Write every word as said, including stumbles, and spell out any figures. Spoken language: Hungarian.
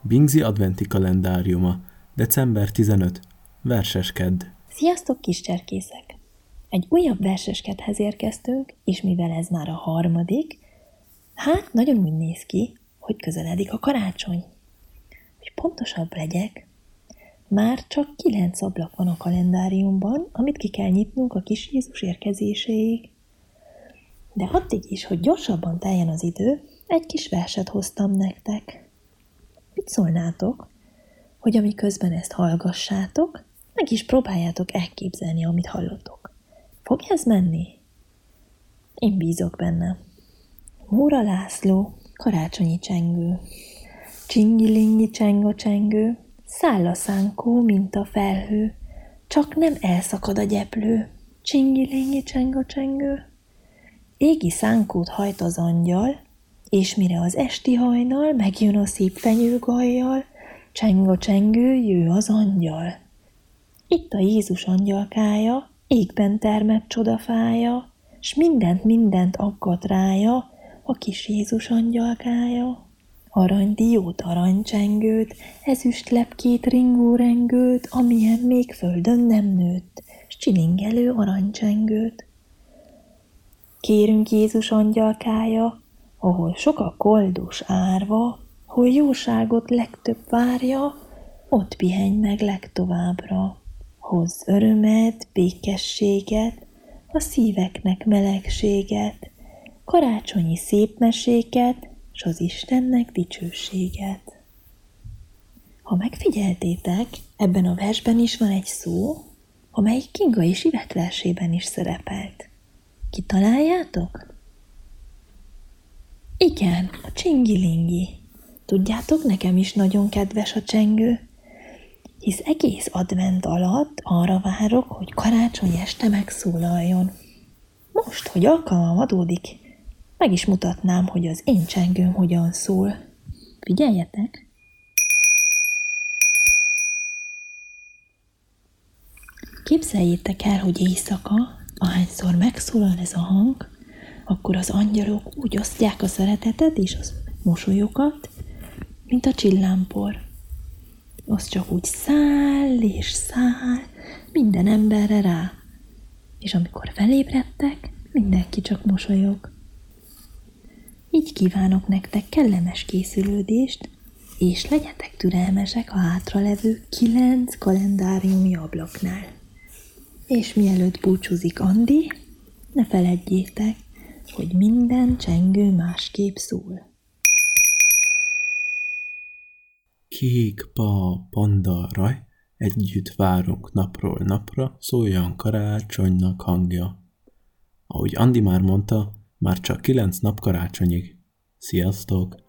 Bingzi adventi kalendáriuma, december tizenötödike, verseskedd. Sziasztok, kis cserkészek! Egy újabb verseskedhez érkeztünk, és mivel ez már a harmadik, hát nagyon úgy néz ki, hogy közeledik a karácsony. Hogy pontosabb legyek, már csak kilenc ablak van a kalendáriumban, amit ki kell nyitnunk a kis Jézus érkezéséig. De addig is, hogy gyorsabban teljen az idő, egy kis verset hoztam nektek. Mit szólnátok, hogy amiközben ezt hallgassátok, meg is próbáljátok elképzelni, amit hallottok. Fog ez menni? Én bízok benne. Móra László, karácsonyi csengő. Csingilingi csenga csengő, száll a szánkó, mint a felhő, csak nem elszakad a gyeplő. Csingilingi csenga csengő. Égi szánkót hajt az angyal, és mire az esti hajnal megjön a szép fenyőgajjal, csenga csengő, jő az angyal. Itt a Jézus angyalkája, égben termett csodafája, s mindent, mindent aggat rája, a kis Jézus angyalkája. Aranydiót, aranycsengőt, ezüst lepkét, ringórengőt, amilyen még földön nem nőtt, s csilingelő aranycsengőt. Kérünk Jézus angyalkája, ahol sok a koldus árva, hol jóságot legtöbb várja, ott pihenj meg legtovábbra. Hozz örömet, békességet, a szíveknek melegséget, karácsonyi szép meséket, s az Istennek dicsőséget. Ha megfigyeltétek, ebben a versben is van egy szó, amely Kinga és Ivett versében is szerepelt. Kitaláljátok? Igen, a csingilingi. Tudjátok, nekem is nagyon kedves a csengő, hisz egész advent alatt arra várok, hogy karácsony este megszólaljon. Most, hogy alkalmam adódik, meg is mutatnám, hogy az én csengőm hogyan szól. Figyeljetek! Képzeljétek el, hogy éjszaka, ahányszor megszólal ez a hang, akkor az angyalok úgy osztják a szeretetet és az mosolyokat, mint a csillámpor. Az csak úgy száll és száll minden emberre rá. És amikor felébredtek, mindenki csak mosolyog. Így kívánok nektek kellemes készülődést, és legyetek türelmesek a hátralevő kilenc kalendáriumi ablaknál. És mielőtt búcsúzik Andi, ne feledjétek, hogy minden csengő másképp szól. Kék, pa, panda, raj, együtt várunk napról napra, szóljon karácsonynak hangja. Ahogy Andi már mondta, már csak kilenc nap karácsonyig. Sziasztok!